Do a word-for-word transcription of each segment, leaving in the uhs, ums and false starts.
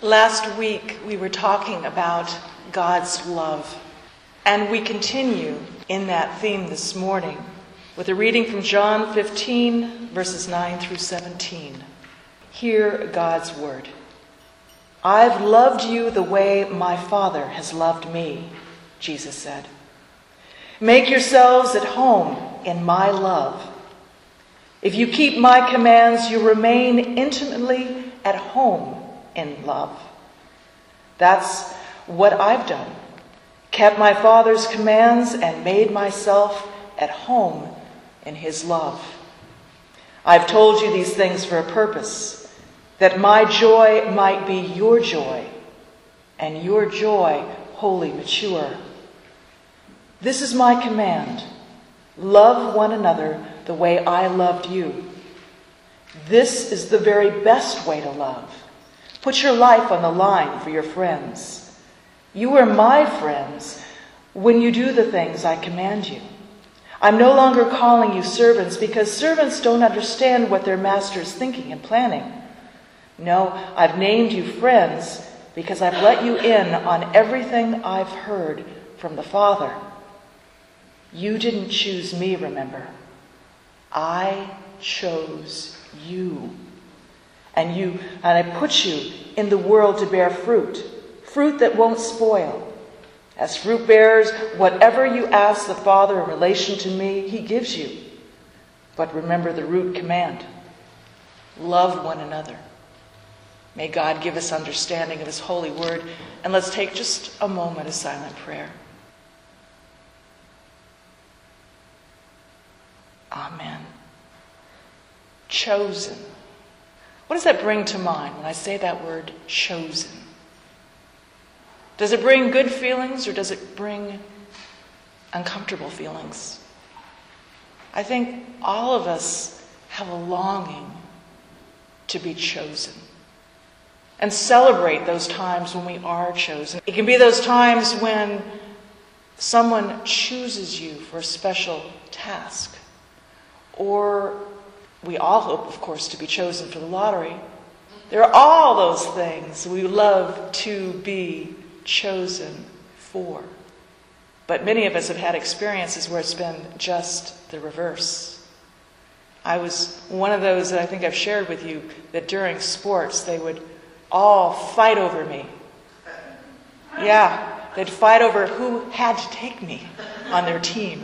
Last week, we were talking about God's love, and we continue in that theme this morning with a reading from John fifteen, verses nine through seventeen. Hear God's word. "I've loved you the way my Father has loved me," Jesus said. "Make yourselves at home in my love. If you keep my commands, you remain intimately at home in love. That's what I've done, kept my Father's commands and made myself at home in his love. I've told you these things for a purpose, that my joy might be your joy, and your joy wholly mature. This is my command: love one another the way I loved you. This is the very best way to love. Put your life on the line for your friends. You are my friends when you do the things I command you. I'm no longer calling you servants, because servants don't understand what their master is thinking and planning. No, I've named you friends because I've let you in on everything I've heard from the Father. You didn't choose me, remember. I chose you. And you, and I put you in the world to bear fruit, fruit that won't spoil. As fruit bearers, whatever you ask the Father in relation to me, he gives you. But remember the root command: love one another." May God give us understanding of his holy word. And let's take just a moment of silent prayer. Amen. Chosen. What does that bring to mind when I say that word, chosen? Does it bring good feelings, or does it bring uncomfortable feelings? I think all of us have a longing to be chosen and celebrate those times when we are chosen. It can be those times when someone chooses you for a special task, or we all hope, of course, to be chosen for the lottery. There are all those things we love to be chosen for. But many of us have had experiences where it's been just the reverse. I was one of those that I think I've shared with you, that during sports they would all fight over me. Yeah, they'd fight over who had to take me on their team.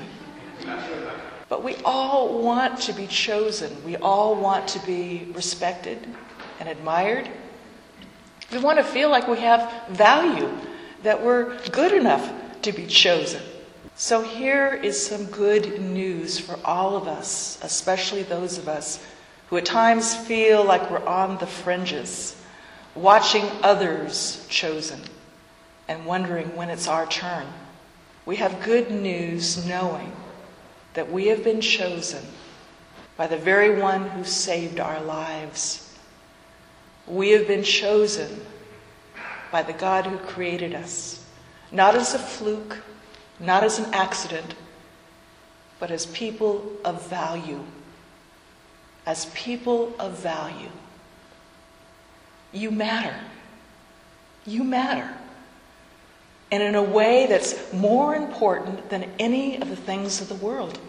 But we all want to be chosen. We all want to be respected and admired. We want to feel like we have value, that we're good enough to be chosen. So here is some good news for all of us, especially those of us who at times feel like we're on the fringes, watching others chosen and wondering when it's our turn. We have good news knowing that we have been chosen by the very one who saved our lives. We have been chosen by the God who created us, not as a fluke, not as an accident, but as people of value. As people of value. You matter. You matter. And in a way that's more important than any of the things of the world.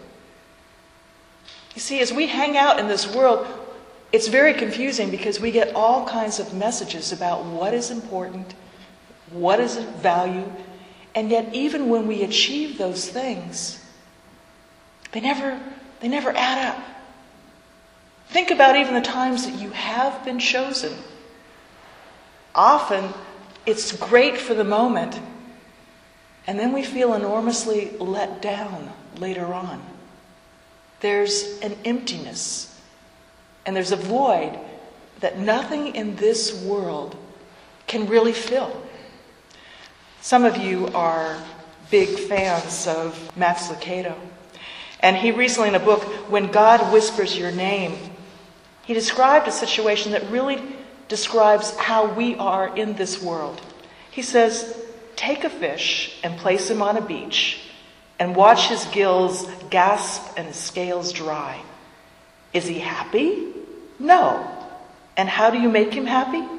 You see, as we hang out in this world, it's very confusing because we get all kinds of messages about what is important, what is of value, and yet even when we achieve those things, they never, they never add up. Think about even the times that you have been chosen. Often, it's great for the moment, and then we feel enormously let down later on. There's an emptiness, and there's a void that nothing in this world can really fill. Some of you are big fans of Max Lucado, and he recently in a book, When God Whispers Your Name, he described a situation that really describes how we are in this world. He says, take a fish and place him on a beach and watch his gills gasp and his scales dry. Is he happy? No. And how do you make him happy?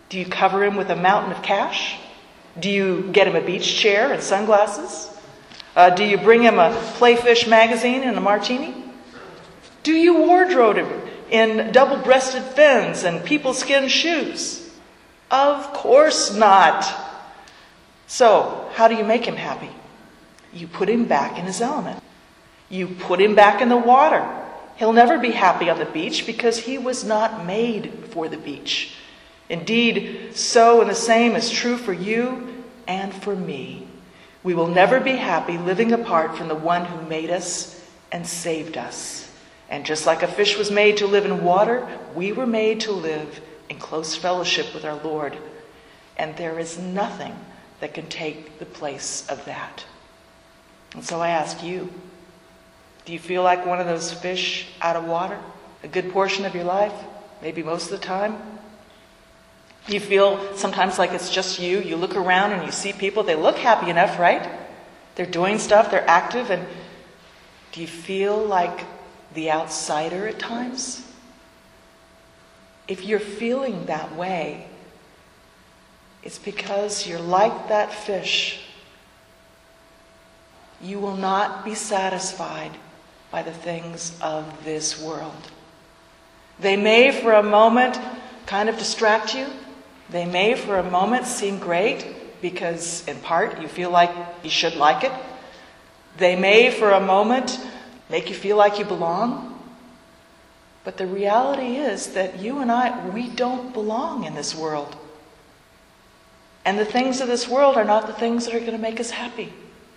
Do you cover him with a mountain of cash? Do you get him a beach chair and sunglasses? Uh, do you bring him a Playfish magazine and a martini? Do you wardrobe him in double-breasted fins and people-skin shoes? Of course not. So, how do you make him happy? You put him back in his element. You put him back in the water. He'll never be happy on the beach because he was not made for the beach. Indeed, so and the same is true for you and for me. We will never be happy living apart from the one who made us and saved us. And just like a fish was made to live in water, we were made to live in close fellowship with our Lord. And there is nothing that can take the place of that. And so I ask you, do you feel like one of those fish out of water a good portion of your life, maybe most of the time? Do you feel sometimes like it's just you? You look around and you see people, they look happy enough, right? They're doing stuff, they're active, and do you feel like the outsider at times? If you're feeling that way, it's because you're like that fish. You will not be satisfied by the things of this world. They may for a moment kind of distract you. They may for a moment seem great because in part you feel like you should like it. They may for a moment make you feel like you belong. But the reality is that you and I, we don't belong in this world. And the things of this world are not the things that are going to make us happy.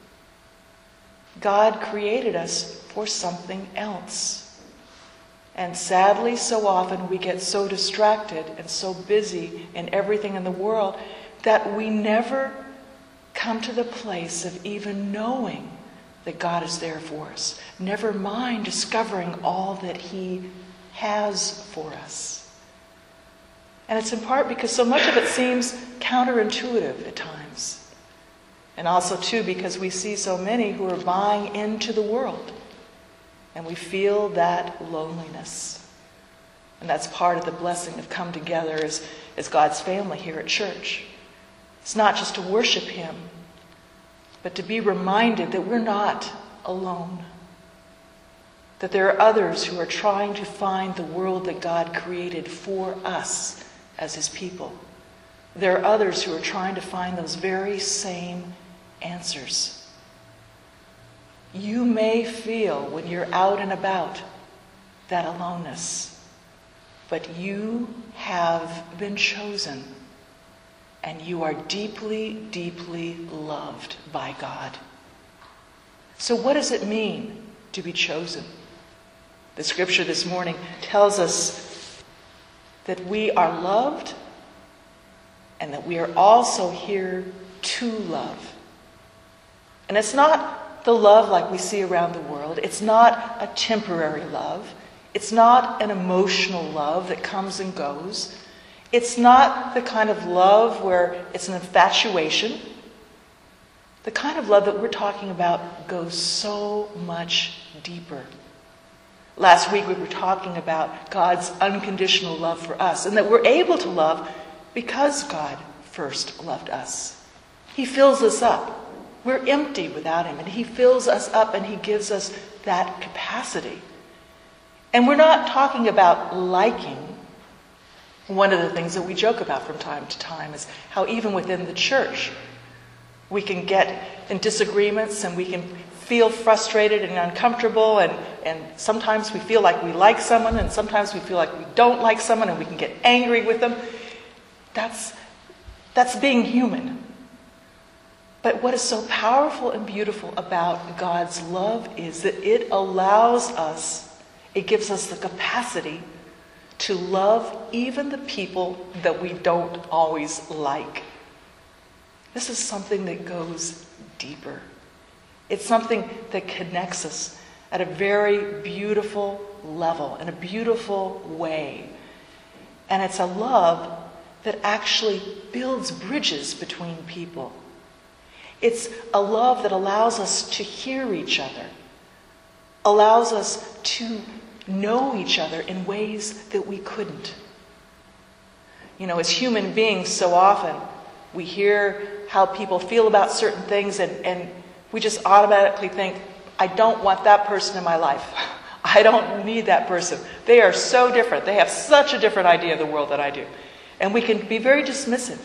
God created us for something else. And sadly, so often we get so distracted and so busy in everything in the world that we never come to the place of even knowing that God is there for us. Never mind discovering all that He has for us. And it's in part because so much of it seems counterintuitive at times. And also, too, because we see so many who are buying into the world. And we feel that loneliness. And that's part of the blessing of come together as, as God's family here at church. It's not just to worship Him, but to be reminded that we're not alone. That there are others who are trying to find the world that God created for us as His people. There are others who are trying to find those very same answers. You may feel when you're out and about that aloneness, but you have been chosen and you are deeply, deeply loved by God. So what does it mean to be chosen? The scripture this morning tells us that we are loved and that we are also here to love. And it's not the love like we see around the world. It's not a temporary love. It's not an emotional love that comes and goes. It's not the kind of love where it's an infatuation. The kind of love that we're talking about goes so much deeper. Last week we were talking about God's unconditional love for us, and that we're able to love because God first loved us. He fills us up. We're empty without Him, and He fills us up and He gives us that capacity. And we're not talking about liking. One of the things that we joke about from time to time is how even within the church we can get in disagreements and we can feel frustrated and uncomfortable, and, and sometimes we feel like we like someone and sometimes we feel like we don't like someone, and we can get angry with them. That's, that's being human. But what is so powerful and beautiful about God's love is that it allows us, it gives us the capacity to love even the people that we don't always like. This is something that goes deeper. It's something that connects us at a very beautiful level, in a beautiful way. And it's a love that actually builds bridges between people. It's a love that allows us to hear each other, allows us to know each other in ways that we couldn't. You know, as human beings, so often we hear how people feel about certain things, and, and we just automatically think, I don't want that person in my life. I don't need that person. They are so different. They have such a different idea of the world than I do. And we can be very dismissive.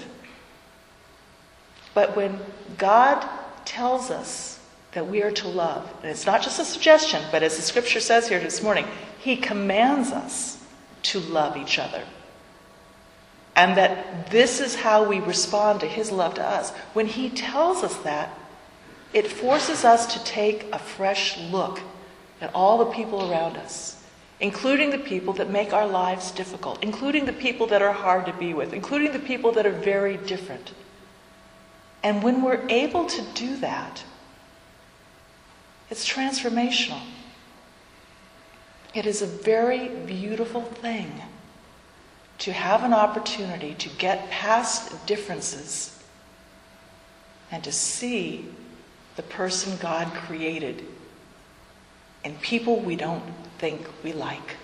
But when God tells us that we are to love, and it's not just a suggestion, but as the scripture says here this morning, he commands us to love each other. And that this is how we respond to his love to us. When he tells us that, it forces us to take a fresh look at all the people around us, including the people that make our lives difficult, including the people that are hard to be with, including the people that are very different. And when we're able to do that, it's transformational. It is a very beautiful thing to have an opportunity to get past differences and to see the person God created in people we don't think we like.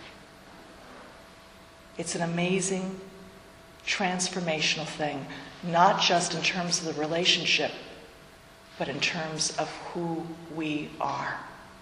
It's an amazing, transformational thing, not just in terms of the relationship, but in terms of who we are.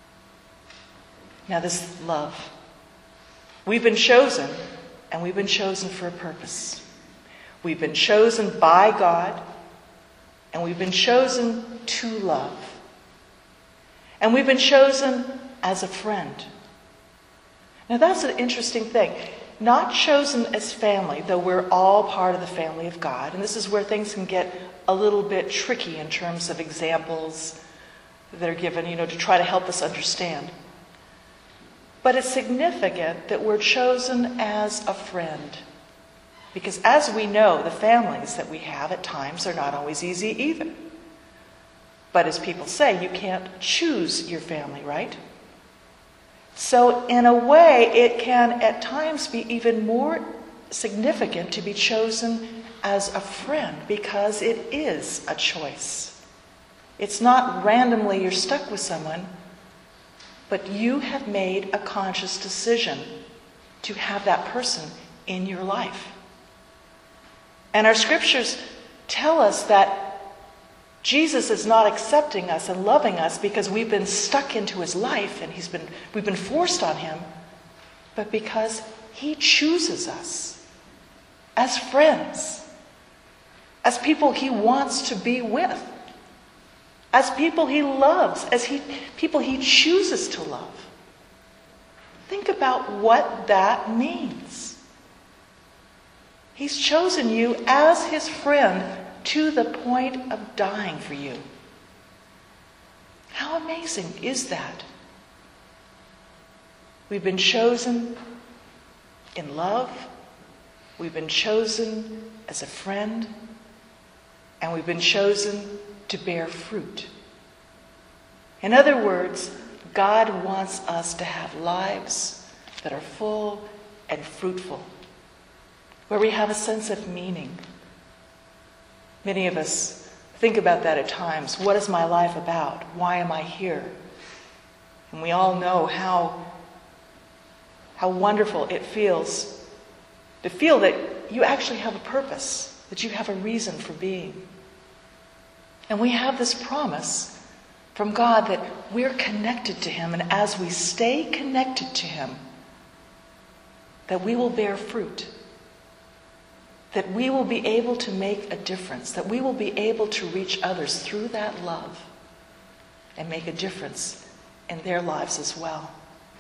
Now, this love. We've been chosen, and we've been chosen for a purpose. We've been chosen by God, and we've been chosen to love. And we've been chosen as a friend. Now, that's an interesting thing. Not chosen as family, though we're all part of the family of God. And this is where things can get a little bit tricky in terms of examples that are given, you know, to try to help us understand. But it's significant that we're chosen as a friend. Because as we know, the families that we have at times are not always easy either. But as people say, you can't choose your family, right? So in a way, it can at times be even more significant to be chosen as a friend, because it is a choice. It's not randomly you're stuck with someone, but you have made a conscious decision to have that person in your life. And our scriptures tell us that Jesus is not accepting us and loving us because we've been stuck into his life and he's been, we've been forced on him, but because he chooses us as friends, as people he wants to be with, as people he loves, as he, people he chooses to love. Think about what that means. He's chosen you as his friend to the point of dying for you. How amazing is that? We've been chosen in love, we've been chosen as a friend, and we've been chosen to bear fruit. In other words, God wants us to have lives that are full and fruitful, where we have a sense of meaning. Many of us think about that at times. What is my life about? Why am I here? And we all know how, how wonderful it feels to feel that you actually have a purpose, that you have a reason for being. And we have this promise from God that we're connected to him, and as we stay connected to him, that we will bear fruit. That we will be able to make a difference, that we will be able to reach others through that love and make a difference in their lives as well.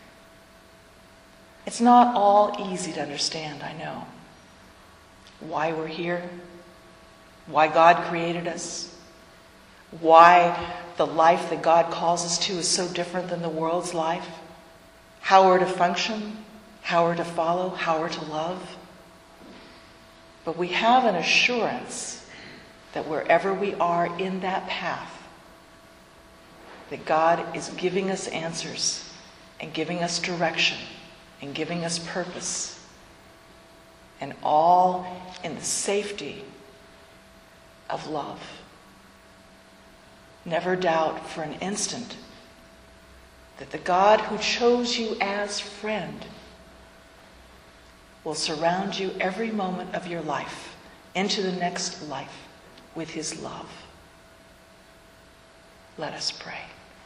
It's not all easy to understand, I know. Why we're here, why God created us, why the life that God calls us to is so different than the world's life, how we're to function, how we're to follow, how we're to love. But we have an assurance that wherever we are in that path, that God is giving us answers and giving us direction and giving us purpose, and all in the safety of love. Never doubt for an instant that the God who chose you as friend will surround you every moment of your life into the next life with his love. Let us pray.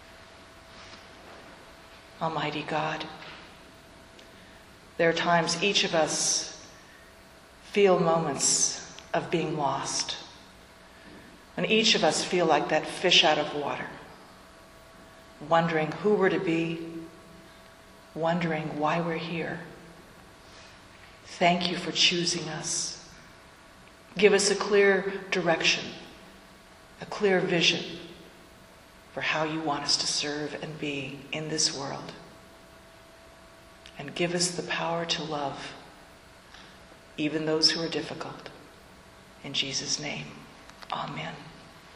Almighty God, there are times each of us feel moments of being lost, when each of us feel like that fish out of water, wondering who we're to be, wondering why we're here. Thank you for choosing us. Give us a clear direction, a clear vision for how you want us to serve and be in this world. And give us the power to love even those who are difficult. In Jesus' name, amen.